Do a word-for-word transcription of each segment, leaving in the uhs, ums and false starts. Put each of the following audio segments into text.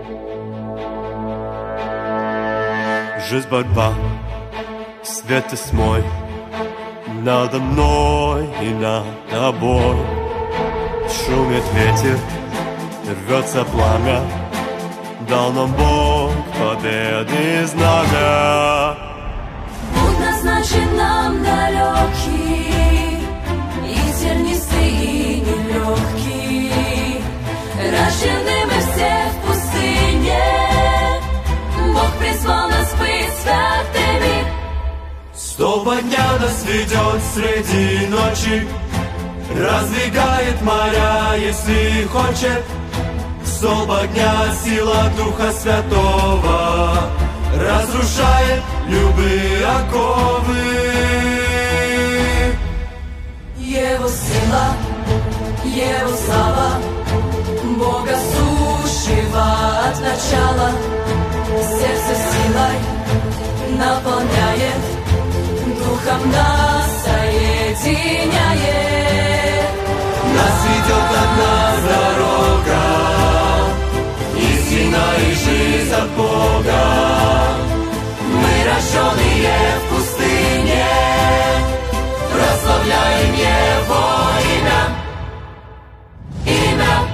Жизнь борьба, свет и смой надо мной и над тобой. Шумит ветер, рвется пламя, дал нам Бог победы знамя. Путь назначен нам далекий, и тернистый, и нелегкий. Рождены мы все в пустыне, Бог призвал нас быть святыми. Столб огня нас ведет среди ночи, раздвигает моря, если хочет. Столб огня, сила Духа Святого, разрушает любые оковы. Его сила, Его слава, Бога сущего от начала. Сердце силой наполняет, Духом нас соединяет. Нас ведет одна дорога, истина и жизнь от Бога. Мы рожденные в пустыне, прославляем Его имя. Имя.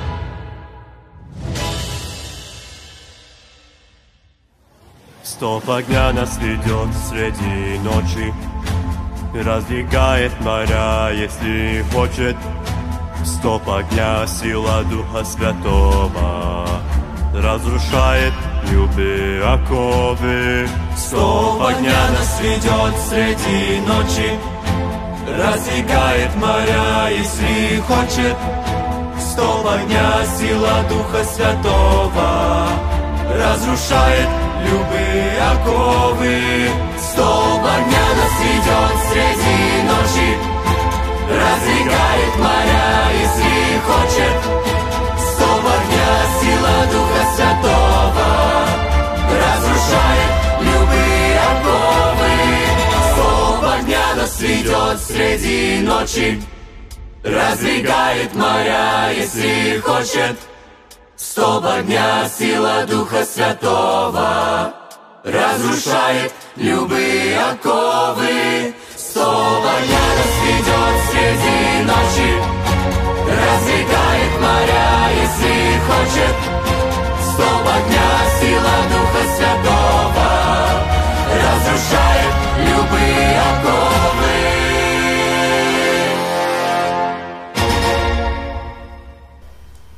Столб огня нас ведет среди ночи, раздвигает моря, если хочет. Столб огня, сила Духа Святого, разрушает любые оковы. Столб огня нас ведет среди ночи, раздвигает моря, если хочет. Столб огня, сила Духа Святого, разрушает любые оковы. Столб огня нас ведет среди ночи, раздвигает моря, если хочет. Столб огня, сила Духа Святого, разрушает любые оковы. Столб огня нас ведет среди ночи, раздвигает моря, если хочет. Столб огня, сила Духа Святого, разрушает любые оковы. Столб огня нас ведет среди ночи, раздвигает моря,